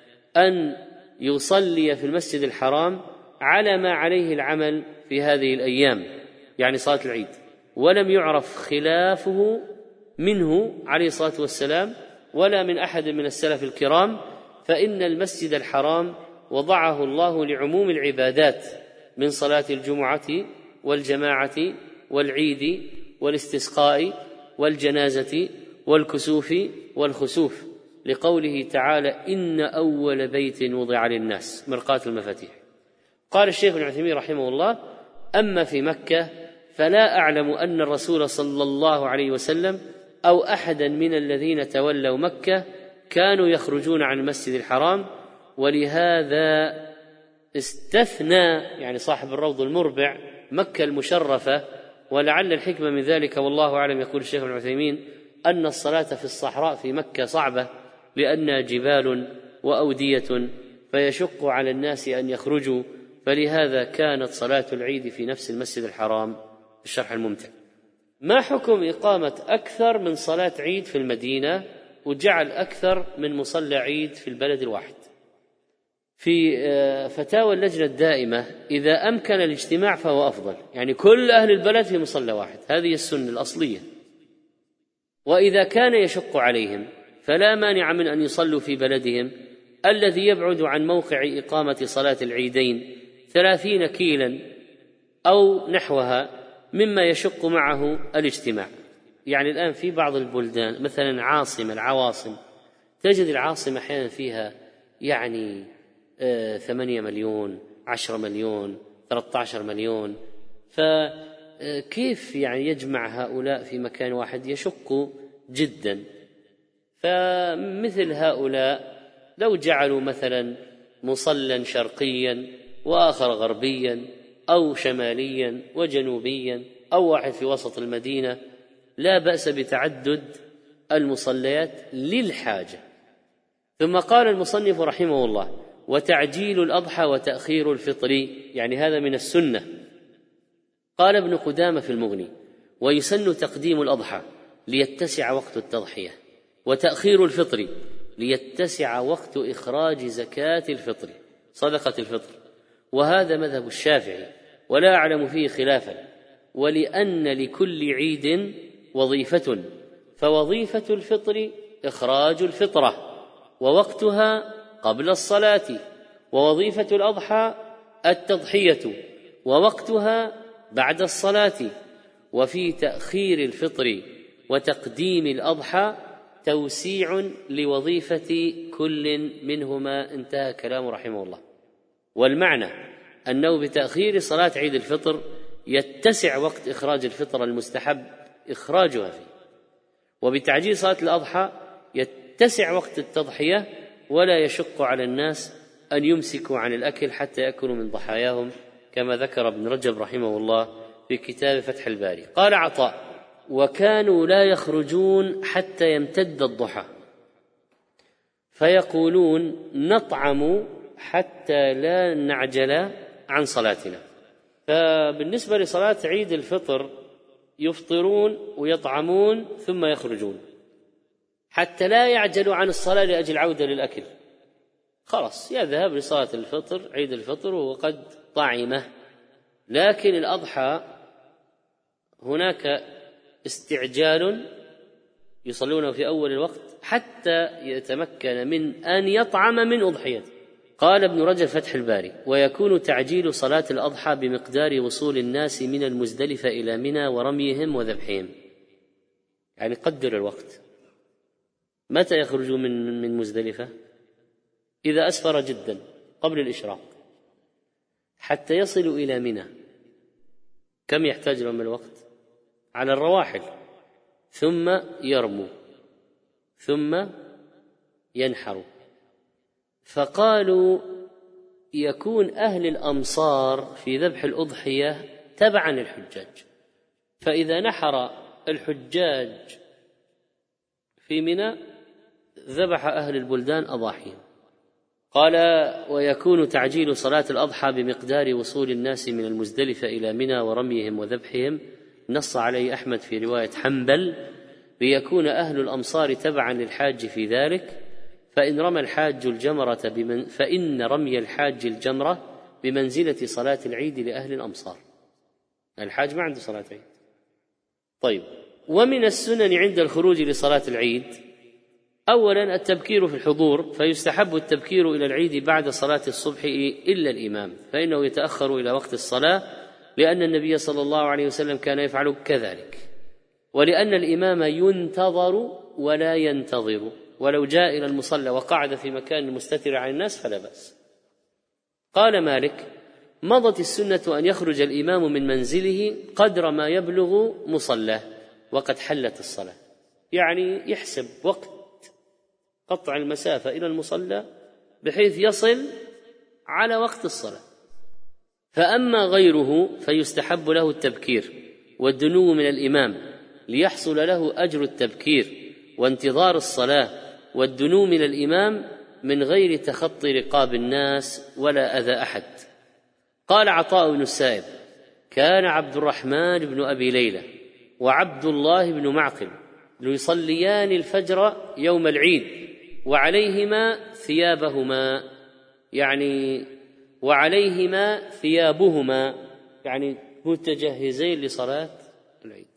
أن يصلي في المسجد الحرام على ما عليه العمل في هذه الأيام، يعني صلاة العيد، ولم يعرف خلافه منه عليه الصلاة والسلام ولا من أحد من السلف الكرام، فإن المسجد الحرام وضعه الله لعموم العبادات من صلاة الجمعة والجماعة والعيد والاستسقاء والجنازة والكسوف والخسوف، لقوله تعالى: إن أول بيت وضع للناس مرقاة المفاتيح. قال الشيخ ابن عثيمين رحمه الله: أما في مكة فلا أعلم أن الرسول صلى الله عليه وسلم أو أحدا من الذين تولوا مكة كانوا يخرجون عن المسجد الحرام، ولهذا استثنى يعني صاحب الروض المربع مكة المشرفة، ولعل الحكمة من ذلك والله أعلم. يقول الشيخ ابن عثيمين أن الصلاة في الصحراء في مكة صعبة، لأنها جبال وأودية فيشق على الناس أن يخرجوا، فلهذا كانت صلاة العيد في نفس المسجد الحرام. الشرح الممتع: ما حكم إقامة أكثر من صلاة عيد في المدينة وجعل أكثر من مصلى عيد في البلد الواحد؟ في فتاوى اللجنة الدائمة: إذا أمكن الاجتماع فهو أفضل، يعني كل أهل البلد في مصلى واحد، هذه السنة الأصلية. وإذا كان يشق عليهم فلا مانع من أن يصلوا في بلدهم الذي يبعد عن موقع إقامة صلاة العيدين 30 كيلا أو نحوها مما يشق معه الاجتماع. يعني الآن في بعض البلدان مثلا العواصم تجد العاصمة أحيانا فيها يعني 8 مليون 10 مليون 13 مليون، فكيف يعني يجمع هؤلاء في مكان واحد؟ يشق جدا. فمثل هؤلاء لو جعلوا مثلا مصلى شرقيا وآخر غربيا أو شماليا وجنوبيا أو واحد في وسط المدينة لا بأس بتعدد المصليات للحاجة. ثم قال المصنف رحمه الله: وتعجيل الأضحى وتأخير الفطر، يعني هذا من السنة. قال ابن قدامة في المغني: ويسن تقديم الأضحى ليتسع وقت التضحية، وتأخير الفطر ليتسع وقت إخراج زكاة الفطر صدقة الفطر، وهذا مذهب الشافعي ولا أعلم فيه خلافا، ولأن لكل عيد وظيفة، فوظيفة الفطر إخراج الفطرة ووقتها قبل الصلاة، ووظيفة الأضحى التضحية ووقتها بعد الصلاة، وفي تأخير الفطر وتقديم الأضحى توسيع لوظيفة كل منهما. انتهى كلام رحمه الله. والمعنى أنه بتأخير صلاة عيد الفطر يتسع وقت إخراج الفطر المستحب إخراجها فيه، وبتعجيل صلاة الأضحى يتسع وقت التضحية ولا يشق على الناس أن يمسكوا عن الأكل حتى يأكلوا من ضحاياهم، كما ذكر ابن رجب رحمه الله في كتاب فتح الباري. قال عطاء: وكانوا لا يخرجون حتى يمتد الضحى، فيقولون نطعم حتى لا نعجل عن صلاتنا. فبالنسبة لصلاة عيد الفطر يفطرون ويطعمون ثم يخرجون حتى لا يعجلوا عن الصلاة لأجل عودة للأكل، خلاص يذهب لصلاة الفطر عيد الفطر وقد طعمه. لكن الأضحى هناك استعجال يصلونه في أول الوقت حتى يتمكن من أن يطعم من أضحيته. قال ابن رجب فتح الباري: ويكون تعجيل صلاة الأضحى بمقدار وصول الناس من المزدلفة إلى منى ورميهم وذبحهم. يعني قدر الوقت، متى يخرجوا من مزدلفة؟ إذا أسفر جدا قبل الإشراق حتى يصلوا إلى منى كم يحتاج لهم الوقت؟ على الرواحل، ثم يرموا ثم ينحروا. فقالوا يكون أهل الأمصار في ذبح الأضحية تبعا للحجاج، فإذا نحر الحجاج في منى ذبح أهل البلدان أضاحيهم. قال: ويكون تعجيل صلاة الأضحى بمقدار وصول الناس من المزدلفة إلى منى ورميهم وذبحهم، نص عليه أحمد في رواية حنبل ليكون أهل الأمصار تبعا للحاج في ذلك، فإن رمى الحاج الجمرة فإن رمي الحاج الجمرة بمنزلة صلاة العيد لأهل الأمصار. الحاج ما عنده صلاة عيد. طيب، ومن السنن عند الخروج لصلاة العيد أولا التبكير في الحضور، فيستحب التبكير إلى العيد بعد صلاة الصبح إلا الإمام، فإنه يتأخر إلى وقت الصلاة، لأن النبي صلى الله عليه وسلم كان يفعل كذلك، ولأن الإمام ينتظر ولا ينتظر، ولو جاء إلى المصلى وقعد في مكان مستتر عن الناس فلا بأس. قال مالك: مضت السنة أن يخرج الإمام من منزله قدر ما يبلغ مصلاه وقد حلت الصلاة، يعني يحسب وقت قطع المسافة إلى المصلى بحيث يصل على وقت الصلاة. فأما غيره فيستحب له التبكير والدنو من الإمام ليحصل له أجر التبكير وانتظار الصلاة، والدنو من الإمام من غير تخطي رقاب الناس ولا أذى أحد. قال عطاء بن السائب: كان عبد الرحمن بن أبي ليلى وعبد الله بن معقل يصليان الفجر يوم العيد وعليهما ثيابهما، يعني وعليهما ثيابهما، يعني متجهزين لصلاة العيد،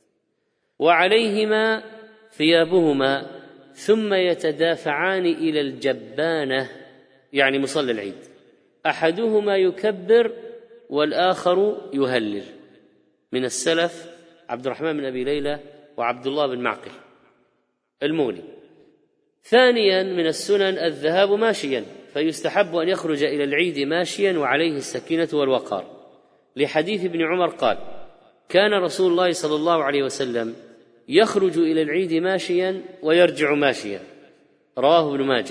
وعليهما ثيابهما، ثم يتدافعان إلى الجبانة، يعني مصلى العيد، أحدهما يكبر والآخر يهلل. من السلف عبد الرحمن بن أبي ليلى وعبد الله بن معقل المغني. ثانيا من السنن الذهاب ماشيا، فيستحب أن يخرج إلى العيد ماشيا وعليه السكينة والوقار، لحديث ابن عمر قال: كان رسول الله صلى الله عليه وسلم يخرج إلى العيد ماشيا ويرجع ماشيا، رواه ابن ماجه،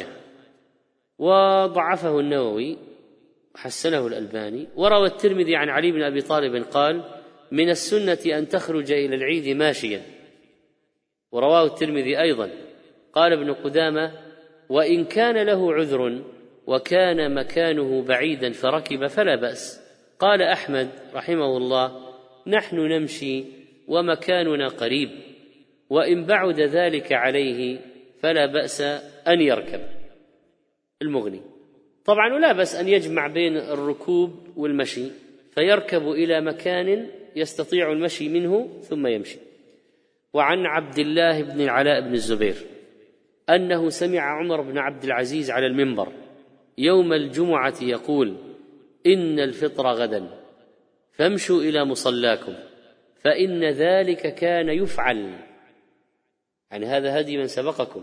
وضعفه النووي حسنه الألباني. وروى الترمذي عن علي بن أبي طالب قال: من السنة أن تخرج إلى العيد ماشيا، ورواه الترمذي أيضا. قال ابن قدامة: وإن كان له عذر وكان مكانه بعيدا فركب فلا بأس. قال أحمد رحمه الله: نحن نمشي ومكاننا قريب، وإن بعد ذلك عليه فلا بأس أن يركب. المغني. طبعا لا بأس أن يجمع بين الركوب والمشي، فيركب إلى مكان يستطيع المشي منه ثم يمشي. وعن عبد الله بن العلاء بن الزبير أنه سمع عمر بن عبد العزيز على المنبر يوم الجمعة يقول: إن الفطر غدا، فامشوا إلى مصلاكم، فإن ذلك كان يفعل، يعني هذا هدي من سبقكم،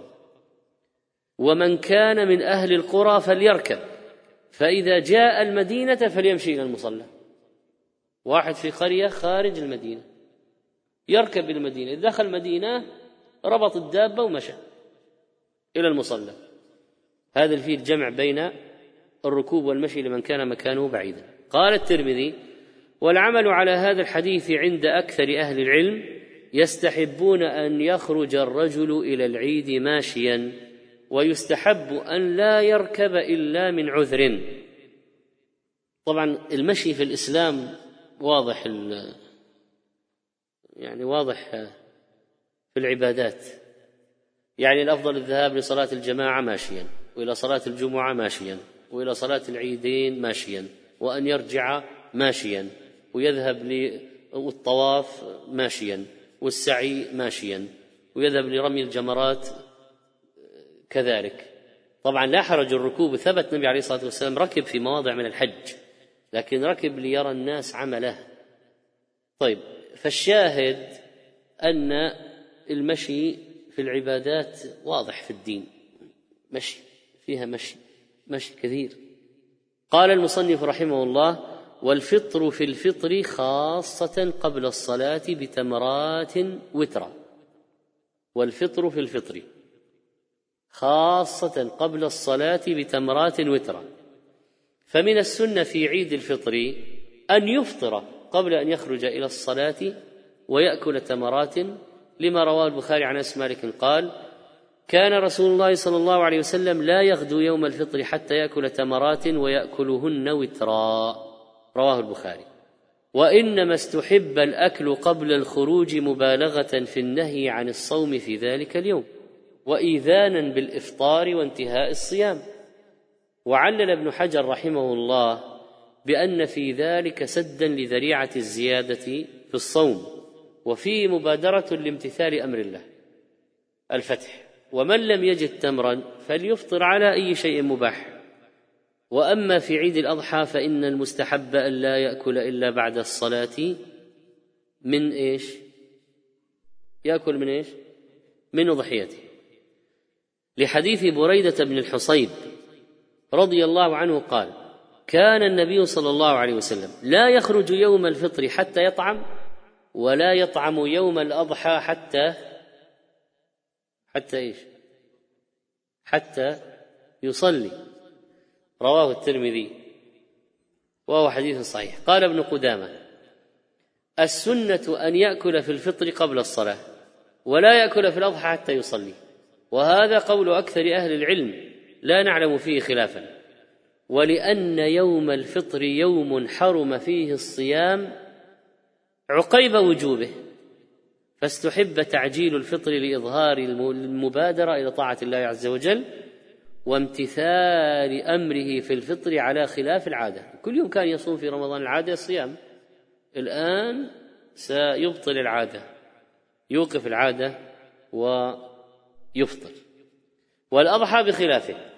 ومن كان من أهل القرى فليركب، فإذا جاء المدينة فليمشي إلى المصلى. واحد في قرية خارج المدينة يركب المدينة، إذا دخل المدينة ربط الدابة ومشى إلى المصلى. هذا فيه الجمع بين الركوب والمشي لمن كان مكانه بعيدا. قال الترمذي: والعمل على هذا الحديث عند أكثر أهل العلم يستحبون أن يخرج الرجل إلى العيد ماشيا، ويستحب أن لا يركب إلا من عذر. طبعا المشي في الإسلام واضح، يعني واضح في العبادات، يعني الأفضل الذهاب لصلاة الجماعة ماشيا، وإلى صلاة الجمعة ماشيا، وإلى صلاة العيدين ماشيا، وأن يرجع ماشيا، ويذهب للطواف ماشيا، والسعي ماشيا، ويذهب لرمي الجمرات كذلك. طبعا لا حرج الركوب، ثبت النبي عليه الصلاة والسلام ركب في مواضع من الحج، لكن ركب ليرى الناس عمله. طيب، فالشاهد أن المشي في العبادات واضح في الدين، مشي فيها مشي كثير. قال المصنف رحمه الله: والفطر في الفطر خاصة قبل الصلاة بتمرات وترا. والفطر في الفطر خاصة قبل الصلاة بتمرات وترا، فمن السنة في عيد الفطر أن يفطر قبل أن يخرج إلى الصلاة ويأكل تمرات، لما رواه البخاري عن أنس مالك قال: كان رسول الله صلى الله عليه وسلم لا يغدو يوم الفطر حتى يأكل تمرات ويأكلهن وترا، رواه البخاري. وإنما استحب الأكل قبل الخروج مبالغة في النهي عن الصوم في ذلك اليوم، وإيذانا بالإفطار وانتهاء الصيام. وعلل ابن حجر رحمه الله بأن في ذلك سدا لذريعة الزيادة في الصوم، وفيه مبادرة لامتثال أمر الله الفتح. ومن لم يجد تمرا فليفطر على أي شيء مباح. وأما في عيد الأضحى فإن المستحب أن لا يأكل إلا بعد الصلاة من إيش؟ يأكل من إيش؟ من أضحيته، لحديث بريدة بن الحصيب رضي الله عنه قال: كان النبي صلى الله عليه وسلم لا يخرج يوم الفطر حتى يطعم، ولا يطعم يوم الأضحى حتى إيش؟ حتى يصلي، رواه الترمذي وهو حديث صحيح. قال ابن قدامة: السنة أن يأكل في الفطر قبل الصلاة، ولا يأكل في الأضحى حتى يصلي، وهذا قول أكثر أهل العلم لا نعلم فيه خلافا. ولأن يوم الفطر يوم حرم فيه الصيام عقيب وجوبه، فاستحب تعجيل الفطر لإظهار المبادرة إلى طاعة الله عز وجل وامتثال أمره في الفطر على خلاف العادة. كل يوم كان يصوم في رمضان العادة الصيام، الآن سيبطل العادة، يوقف العادة ويفطر. والأضحى بخلافه،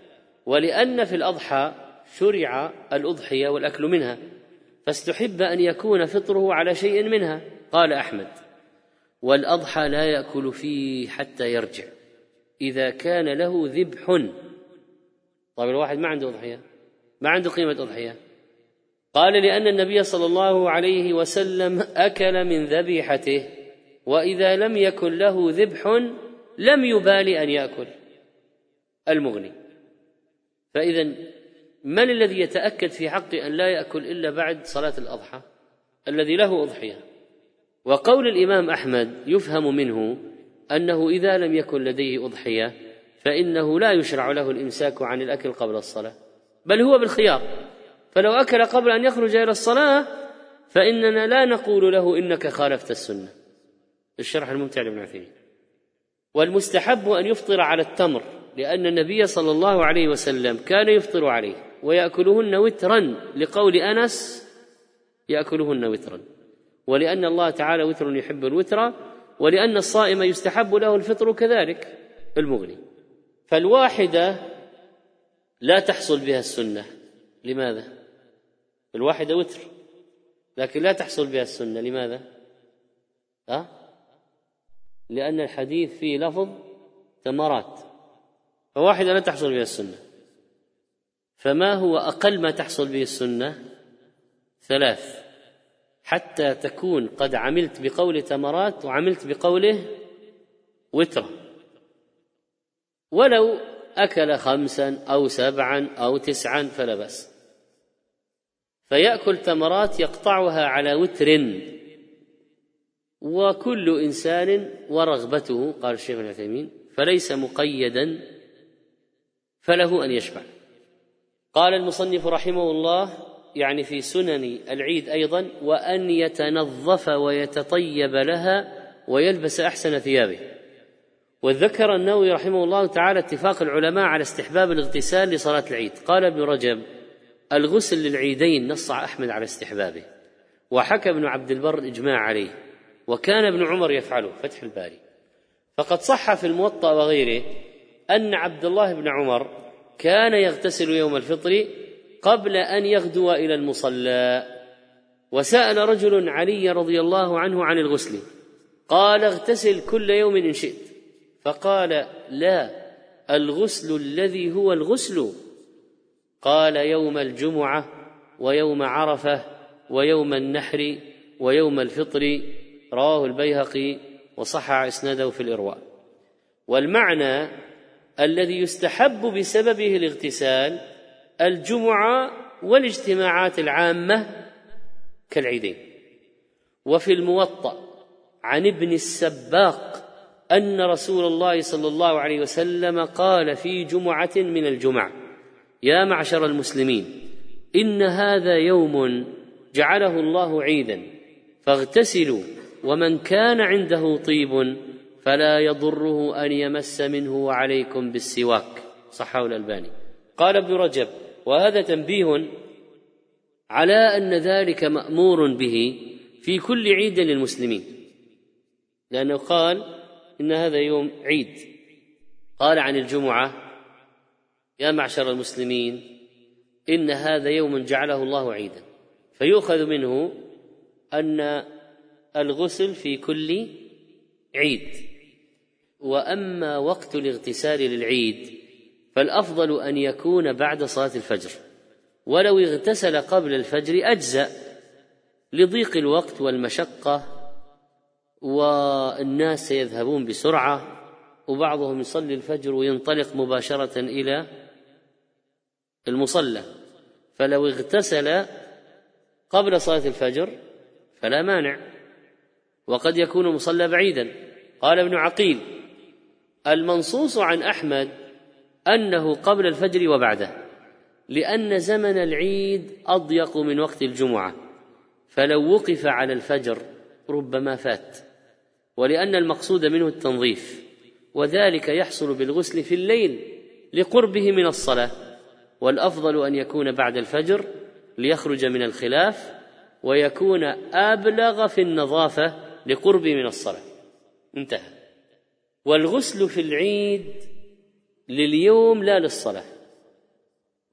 ولأن في الأضحى شرع الأضحية والأكل منها، فاستحب أن يكون فطره على شيء منها. قال أحمد: والأضحى لا يأكل فيه حتى يرجع إذا كان له ذبح. طيب الواحد ما عنده أضحية، ما عنده قيمة أضحية. قال: لأن النبي صلى الله عليه وسلم أكل من ذبيحته، وإذا لم يكن له ذبح لم يبالي أن يأكل. المغني. فإذا من الذي يتأكد في حقه أن لا يأكل إلا بعد صلاة الأضحى؟ الذي له أضحية. وقول الإمام أحمد يفهم منه أنه إذا لم يكن لديه أضحية فإنه لا يشرع له الإمساك عن الأكل قبل الصلاة، بل هو بالخيار. فلو أكل قبل أن يخرج إلى الصلاة فإننا لا نقول له إنك خالفت السنة. الشرح الممتع لابن عثيمين. والمستحب أن يفطر على التمر، لأن النبي صلى الله عليه وسلم كان يفطر عليه ويأكلهن وترا، لقول أنس: يأكلهن وترا. ولأن الله تعالى وتر يحب الوتر، ولأن الصائم يستحب له الفطر كذلك. المغني. فالواحدة لا تحصل بها السنة. لماذا؟ الواحدة وتر لكن لا تحصل بها السنة. لماذا؟ لأن الحديث فيه لفظ تمرات، فواحدة لا تحصل بها السنة. فما هو أقل ما تحصل به السنة؟ 3، حتى تكون قد عملت بقول تمرات وعملت بقوله وتر. ولو أكل 5 أو 7 أو 9 فلا بأس. فيأكل تمرات يقطعها على وتر، وكل إنسان ورغبته، قال الشيخ ابن عثيمين، فليس مقيدا، فله أن يشبع. قال المصنف رحمه الله، يعني في سنن العيد أيضا: وأن يتنظف ويتطيب لها ويلبس أحسن ثيابه. وذكر النووي رحمه الله تعالى اتفاق العلماء على استحباب الاغتسال لصلاة العيد. قال ابن رجب: الغسل للعيدين نص أحمد على استحبابه، وحكى ابن عبد البر إجماع عليه، وكان ابن عمر يفعله. فتح الباري. فقد صح في الموطأ وغيره أن عبد الله بن عمر كان يغتسل يوم الفطر قبل أن يغدو إلى المصلى. وسأل رجل علي رضي الله عنه عن الغسل، قال: اغتسل كل يوم إن شئت. فقال: لا، الغسل الذي هو الغسل. قال: يوم الجمعة ويوم عرفة ويوم النحر ويوم الفطر. رواه البيهقي وصحح إسناده في الإرواء. والمعنى الذي يستحب بسببه الاغتسال الجمعة والاجتماعات العامة كالعيدين. وفي الموطأ عن ابن السباق أن رسول الله صلى الله عليه وسلم قال في جمعة من الجمع: يا معشر المسلمين، إن هذا يوم جعله الله عيدا، فاغتسلوا، ومن كان عنده طيب فلا يضره أن يمس منه، وعليكم بالسواك. صححه الألباني. قال ابن رجب: وهذا تنبيه على أن ذلك مأمور به في كل عيد للمسلمين، لأنه قال إن هذا يوم عيد. قال عن الجمعة: يا معشر المسلمين، إن هذا يوم جعله الله عيدا، فيؤخذ منه أن الغسل في كل عيد. وأما وقت الاغتسال للعيد فالأفضل أن يكون بعد صلاة الفجر، ولو اغتسل قبل الفجر أجزأ، لضيق الوقت والمشقة، والناس سيذهبون بسرعة، وبعضهم يصلي الفجر وينطلق مباشرة إلى المصلى، فلو اغتسل قبل صلاة الفجر فلا مانع، وقد يكون مصلى بعيدا. قال ابن عقيل: المنصوص عن أحمد أنه قبل الفجر وبعده، لأن زمن العيد أضيق من وقت الجمعة، فلو وقف على الفجر ربما فات، ولأن المقصود منه التنظيف، وذلك يحصل بالغسل في الليل لقربه من الصلاة، والأفضل أن يكون بعد الفجر ليخرج من الخلاف، ويكون أبلغ في النظافة لقربه من الصلاة. انتهى. والغسل في العيد لليوم لا للصلاة،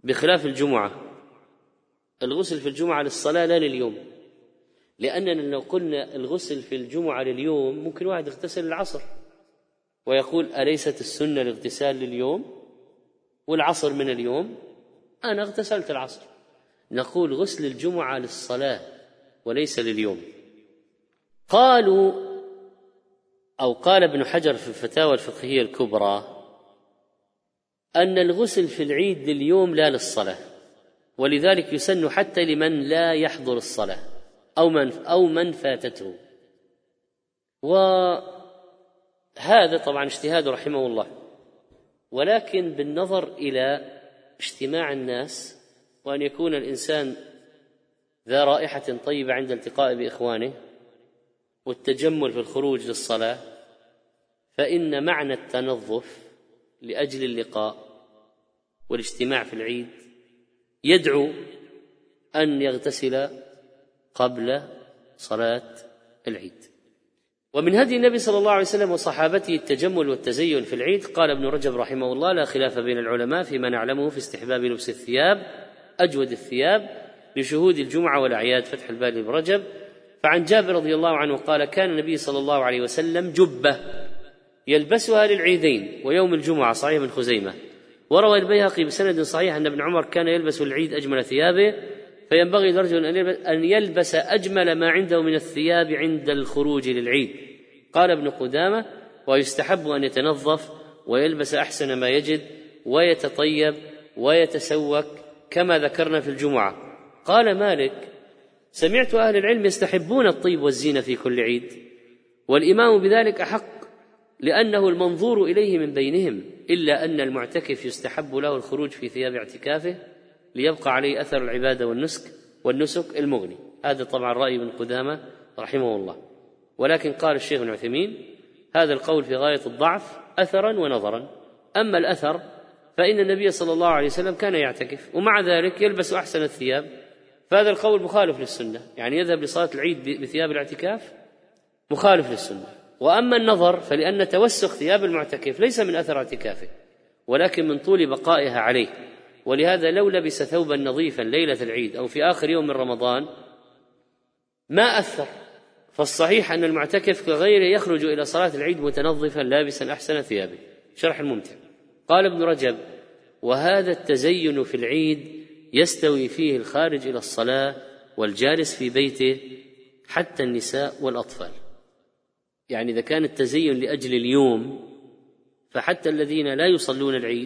بخلاف الجمعة، الغسل في الجمعة للصلاة لا لليوم، لأننا لو قلنا الغسل في الجمعة لليوم ممكن واحد يغتسل العصر ويقول أليست السنة الاغتسال لليوم والعصر من اليوم؟ أنا اغتسلت العصر. نقول غسل الجمعة للصلاة وليس لليوم. قالوا أو قال ابن حجر في الفتاوى الفقهية الكبرى أن الغسل في العيد لليوم لا للصلاة، ولذلك يسن حتى لمن لا يحضر الصلاة أو من فاتته. وهذا طبعا اجتهاد رحمه الله، ولكن بالنظر إلى اجتماع الناس وأن يكون الإنسان ذا رائحة طيبة عند التقاء بإخوانه والتجمل في الخروج للصلاة، فإن معنى التنظف لأجل اللقاء والاجتماع في العيد يدعو أن يغتسل قبل صلاة العيد. ومن هدي النبي صلى الله عليه وسلم وصحابته التجمل والتزين في العيد. قال ابن رجب رحمه الله: لا خلاف بين العلماء فيما نعلمه في استحباب لبس الثياب أجود الثياب لشهود الجمعة والأعياد. فتح الباري لابن رجب. فعن جابر رضي الله عنه قال: كان النبي صلى الله عليه وسلم جبة يلبسها للعيدين ويوم الجمعة. صحيح من خزيمة. وروى البيهقي بسند صحيح أن ابن عمر كان يلبس العيد أجمل ثيابه، فينبغي للرجل أن يلبس أجمل ما عنده من الثياب عند الخروج للعيد. قال ابن قدامة: ويستحب أن يتنظف ويلبس أحسن ما يجد ويتطيب ويتسوك كما ذكرنا في الجمعة. قال مالك: سمعت أهل العلم يستحبون الطيب والزينة في كل عيد، والإمام بذلك أحق لأنه المنظور إليه من بينهم، إلا أن المعتكف يستحب له الخروج في ثياب اعتكافه ليبقى عليه أثر العبادة والنسك المغني. هذا طبعا رأي ابن قدامة رحمه الله. ولكن قال الشيخ ابن عثيمين: هذا القول في غاية الضعف أثرا ونظرا. أما الأثر فإن النبي صلى الله عليه وسلم كان يعتكف ومع ذلك يلبس أحسن الثياب، فهذا القول مخالف للسنة، يعني يذهب لصلاة العيد بثياب الاعتكاف مخالف للسنة. وأما النظر فلأن توسخ ثياب المعتكف ليس من أثر اعتكافه ولكن من طول بقائها عليه، ولهذا لو لبس ثوبا نظيفا ليلة العيد أو في آخر يوم من رمضان ما أثر. فالصحيح أن المعتكف كغيره يخرج إلى صلاة العيد متنظفا لابسا أحسن ثيابه. شرح الممتع. قال ابن رجب: وهذا التزين في العيد يستوي فيه الخارج إلى الصلاة والجالس في بيته حتى النساء والأطفال. يعني إذا كان التزين لأجل اليوم فحتى الذين لا يصلون العيد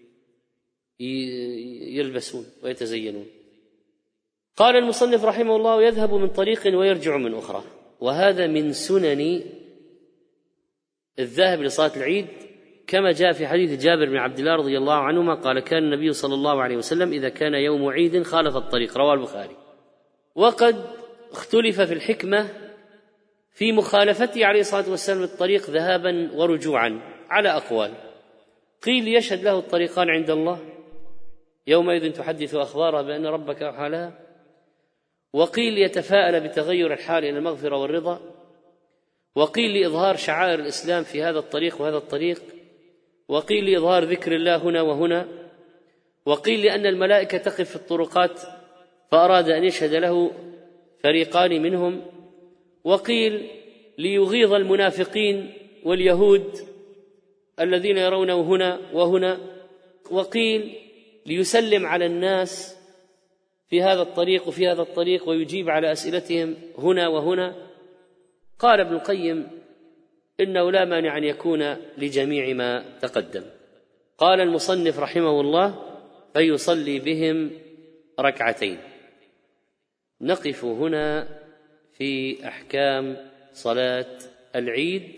يلبسون ويتزينون. قال المصنف رحمه الله: يذهب من طريق ويرجع من أخرى. وهذا من سنن الذاهب لصلاة العيد كما جاء في حديث جابر بن عبد الله رضي الله عنهما قال: كان النبي صلى الله عليه وسلم إذا كان يوم عيد خالف الطريق. رواه البخاري. وقد اختلف في الحكمة في مخالفته عليه الصلاة والسلام الطريق ذهابا ورجوعا على أقوال. قيل: يشهد له الطريقان عند الله يومئذ تحدث أخبارها بأن ربك أوحى لها. وقيل: يتفاءل بتغير الحال إلى المغفرة والرضا. وقيل: لإظهار شعائر الإسلام في هذا الطريق وهذا الطريق. وقيل: لإظهار ذكر الله هنا وهنا. وقيل: لأن الملائكة تقف في الطرقات فأراد أن يشهد له فريقان منهم. وقيل: ليغيظ المنافقين واليهود الذين يرونه هنا وهنا. وقيل: ليسلم على الناس في هذا الطريق وفي هذا الطريق ويجيب على أسئلتهم هنا وهنا. قال ابن القيم: إنه لا مانع أن يكون لجميع ما تقدم. قال المصنف رحمه الله: فيصلي بهم ركعتين. نقف هنا في أحكام صلاة العيد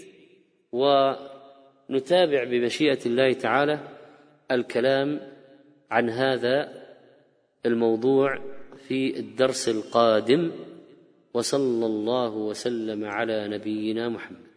ونتابع بمشيئة الله تعالى الكلام عن هذا الموضوع في الدرس القادم. وصلى الله وسلم على نبينا محمد.